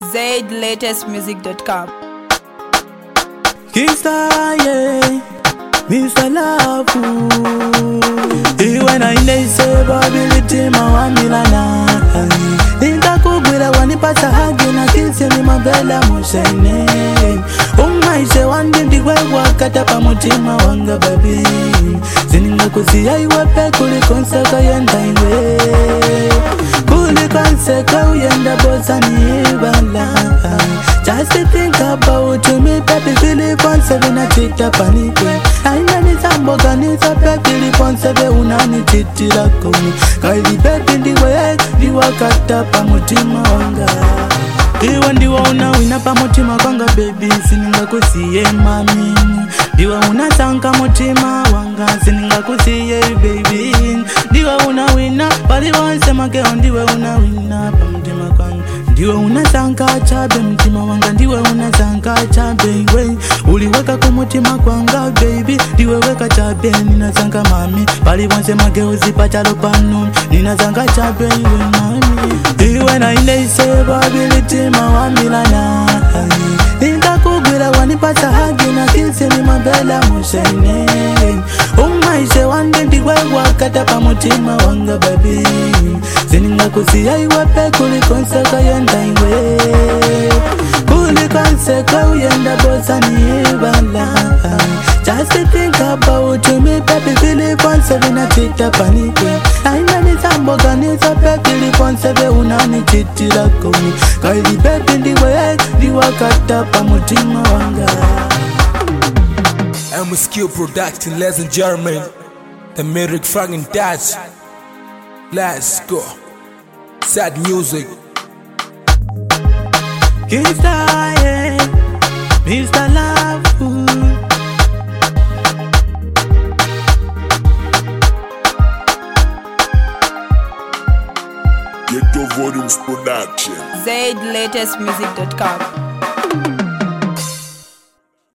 ZLatestmusic.com. Kingstar, yeah, Mr. Love. When I say ability, mawamilana. Nitakugwira wanipata hagi na kisi ni mabela mushene. Umaishe wandidigwe wakata pa mutima wanga baby. Zininga kusiya iwepe kulikonseka yenda iwe. Kulikonseka uyenda bosa ni ibala. Just to think about me, baby, Philip on 7 I take the panic. I know it's a boganisa, baby, Philip on 7 unani titila kumi. Kaili baby ndi way, diwa kata pa mutima wanga. Diwa ndiwa unawina pa mutima kwanga baby, sininga kusiye mami. Diwa unasanka mutima wanga, sininga kusiye baby. Diwa unawina, pali wanse makeo ndiwe unawina pa mutima kwanga. Ndiwe unazanga chabe mtima wanga, ndiwe unazanga chabe we. Uliweka kumutima kwanga baby, ndiwe weka chabe ninazanga mami. Pali wanse mageuzi pachalo panu, ninazanga chabe we mami. Iwe na indese ability mawamilana. Nitakugwira wanipata hagi na kisi ni mabela mushene. Umaishe wande ndiwe wakata pa mutima wanga baby. Zininga kusiya iwepe kulikonseka yenda iwe. Kulikonseka uyenda bosa ni ibala. Just to think about me, baby, Philip on 7 I take the panic. I know it's a boganisa, baby, Philip on 7 unani titila kumi. Kaili baby ndiwe, diwa kata pa mutima wanga. I'm a skill production, ladies and gentlemen. The Merrick fucking Dutch. Let's go. Sad music. Kingstar, yeah, Mr. Love. Get your volumes production. ZLatestmusic.com.